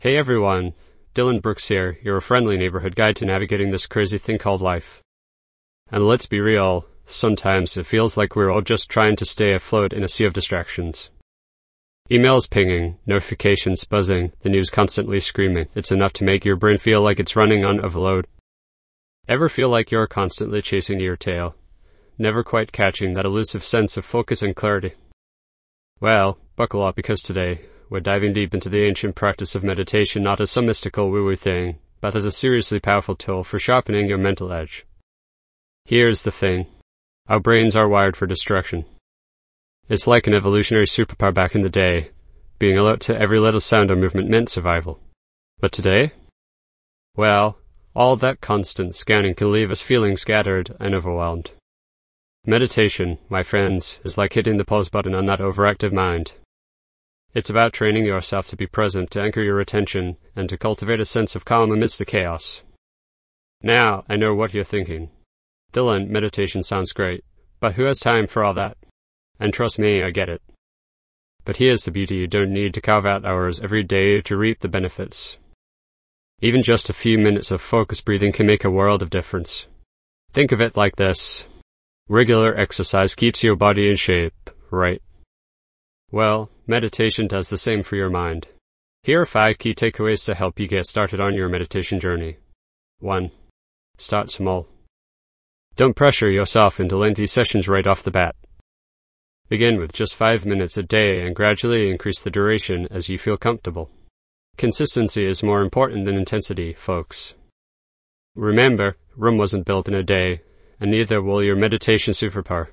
Hey everyone, Dylan Brooks here, your friendly neighborhood guide to navigating this crazy thing called life. And let's be real, sometimes it feels like we're all just trying to stay afloat in a sea of distractions. Emails pinging, notifications buzzing, the news constantly screaming. It's enough to make your brain feel like it's running on overload. Ever feel like you're constantly chasing your tail, never quite catching that elusive sense of focus and clarity? Well, buckle up, because today we're diving deep into the ancient practice of meditation, not as some mystical woo-woo thing, but as a seriously powerful tool for sharpening your mental edge. Here's the thing. Our brains are wired for distraction. It's like an evolutionary superpower back in the day. Being alert to every little sound or movement meant survival. But today? Well, all that constant scanning can leave us feeling scattered and overwhelmed. Meditation, my friends, is like hitting the pause button on that overactive mind. It's about training yourself to be present, to anchor your attention, and to cultivate a sense of calm amidst the chaos. Now, I know what you're thinking. Dylan, meditation sounds great, but who has time for all that? And trust me, I get it. But here's the beauty: you don't need to carve out hours every day to reap the benefits. Even just a few minutes of focused breathing can make a world of difference. Think of it like this. Regular exercise keeps your body in shape, right? Well, meditation does the same for your mind. Here are 5 key takeaways to help you get started on your meditation journey. 1. Start small. Don't pressure yourself into lengthy sessions right off the bat. Begin with just 5 minutes a day and gradually increase the duration as you feel comfortable. Consistency is more important than intensity, folks. Remember, Rome wasn't built in a day, and neither will your meditation superpower.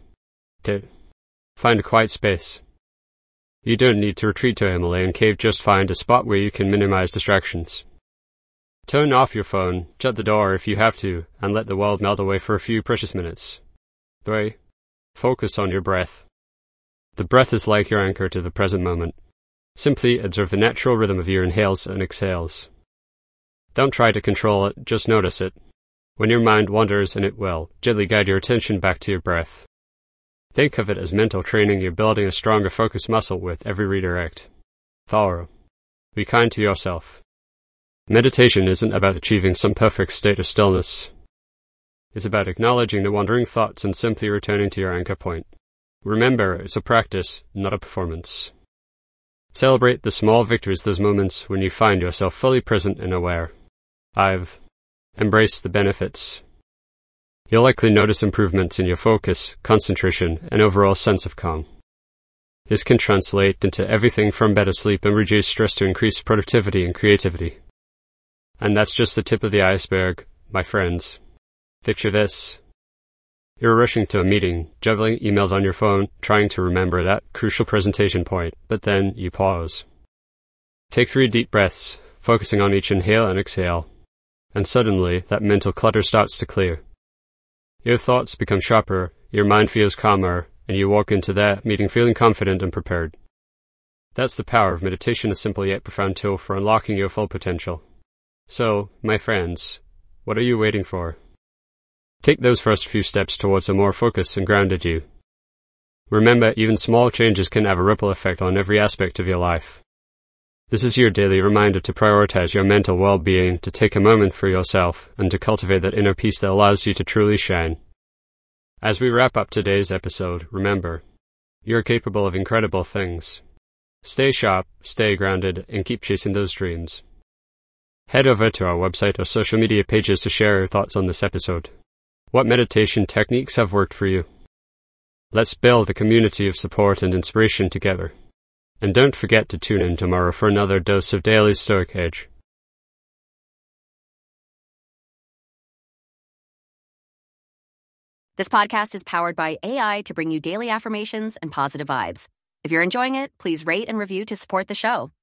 Find a quiet space. You don't need to retreat to a Himalayan cave, just find a spot where you can minimize distractions. Turn off your phone, shut the door if you have to, and let the world melt away for a few precious minutes. 3. Focus on your breath. The breath is like your anchor to the present moment. Simply observe the natural rhythm of your inhales and exhales. Don't try to control it, just notice it. When your mind wanders, and it will, gently guide your attention back to your breath. Think of it as mental training. You're building a stronger focus muscle with every redirect. Thorough. Be kind to yourself. Meditation isn't about achieving some perfect state of stillness. It's about acknowledging the wandering thoughts and simply returning to your anchor point. Remember, it's a practice, not a performance. Celebrate the small victories, those moments when you find yourself fully present and aware. I've embraced the benefits. You'll likely notice improvements in your focus, concentration, and overall sense of calm. This can translate into everything from better sleep and reduced stress to increased productivity and creativity. And that's just the tip of the iceberg, my friends. Picture this. You're rushing to a meeting, juggling emails on your phone, trying to remember that crucial presentation point, but then you pause. Take 3 deep breaths, focusing on each inhale and exhale, and suddenly that mental clutter starts to clear. Your thoughts become sharper, your mind feels calmer, and you walk into that meeting feeling confident and prepared. That's the power of meditation, a simple yet profound tool for unlocking your full potential. So, my friends, what are you waiting for? Take those first few steps towards a more focused and grounded you. Remember, even small changes can have a ripple effect on every aspect of your life. This is your daily reminder to prioritize your mental well-being, to take a moment for yourself, and to cultivate that inner peace that allows you to truly shine. As we wrap up today's episode, remember, you're capable of incredible things. Stay sharp, stay grounded, and keep chasing those dreams. Head over to our website or social media pages to share your thoughts on this episode. What meditation techniques have worked for you? Let's build a community of support and inspiration together. And don't forget to tune in tomorrow for another dose of Daily Stoic Edge. This podcast is powered by AI to bring you daily affirmations and positive vibes. If you're enjoying it, please rate and review to support the show.